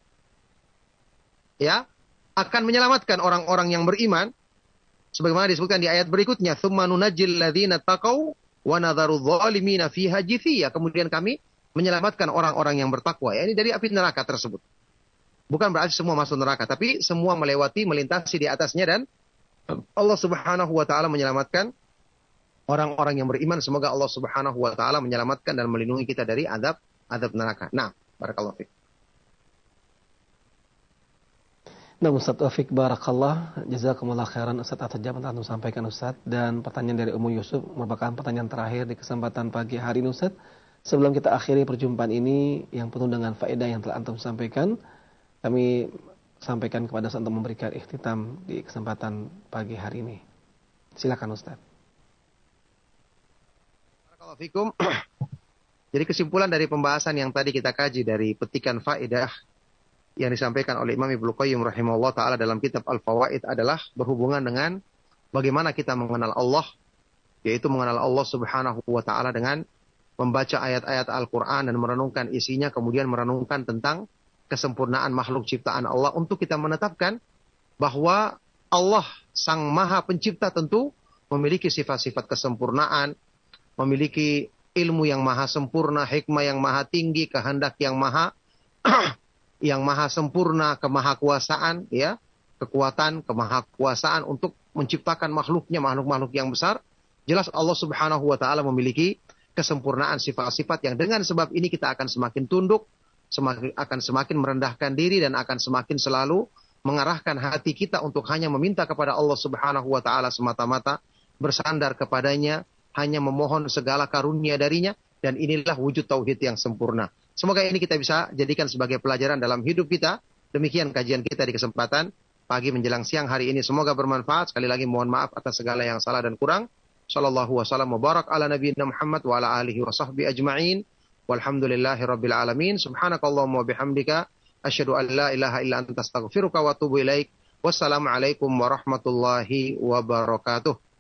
ya akan menyelamatkan orang-orang yang beriman sebagaimana disebutkan di ayat berikutnya, tsumma nunajjil ladzina taqau wa nadharu dzalimina fiha jithiya. Kemudian kami menyelamatkan orang-orang yang bertakwa. Ya, ini dari api neraka tersebut. Bukan berarti semua masuk neraka, tapi semua melewati, melintasi di atasnya dan Allah Subhanahu wa taala menyelamatkan orang-orang yang beriman. Semoga Allah Subhanahu wa taala menyelamatkan dan melindungi kita dari azab azab neraka. Nah, barakallahu fiik. Nah, Ustaz Taufik barakallah, jazakumullah khairan Ustaz atas jawaban yang sampaikan Ustaz. Dan pertanyaan dari Ummu Yusuf merupakan pertanyaan terakhir di kesempatan pagi hari ini Ustaz. Sebelum kita akhiri perjumpaan ini yang penuh dengan faedah yang telah antum sampaikan, kami sampaikan kepada Ustaz untuk memberikan ikhtitam di kesempatan pagi hari ini. Silakan Ustaz. Barakallahu fikum. Jadi kesimpulan dari pembahasan yang tadi kita kaji dari petikan faedah yang disampaikan oleh Imam Ibnu Qayyim rahimahullah taala dalam kitab Al-Fawaid adalah berhubungan dengan bagaimana kita mengenal Allah, yaitu mengenal Allah Subhanahu wa taala dengan membaca ayat-ayat Al-Qur'an dan merenungkan isinya, kemudian merenungkan tentang kesempurnaan makhluk ciptaan Allah untuk kita menetapkan bahwa Allah Sang Maha Pencipta tentu memiliki sifat-sifat kesempurnaan, memiliki ilmu yang maha sempurna, hikmah yang maha tinggi, kehendak yang maha yang maha sempurna, kemahakuasaan, ya, kekuatan, kemahakuasaan untuk menciptakan makhluknya, makhluk-makhluk yang besar. Jelas Allah Subhanahu wa taala memiliki kesempurnaan sifat-sifat yang dengan sebab ini kita akan semakin tunduk, semakin akan semakin merendahkan diri dan akan semakin selalu mengarahkan hati kita untuk hanya meminta kepada Allah Subhanahu wa taala semata-mata, bersandar kepadanya, hanya memohon segala karunia darinya. Dan inilah wujud tauhid yang sempurna. Semoga ini kita bisa jadikan sebagai pelajaran dalam hidup kita. Demikian kajian kita di kesempatan pagi menjelang siang hari ini. Semoga bermanfaat. Sekali lagi mohon maaf atas segala yang salah dan kurang. Sallallahu wasallam wa barak ala nabiyina Muhammad wa ala alihi wa sahbihi ajma'in. Walhamdulillahi rabbil alamin. Subhanakallahumma wa bihamdika. Asyhadu an la ilaha illa anta astaghfiruka wa atubu ilaik. Wassalamualaikum warahmatullahi wabarakatuh.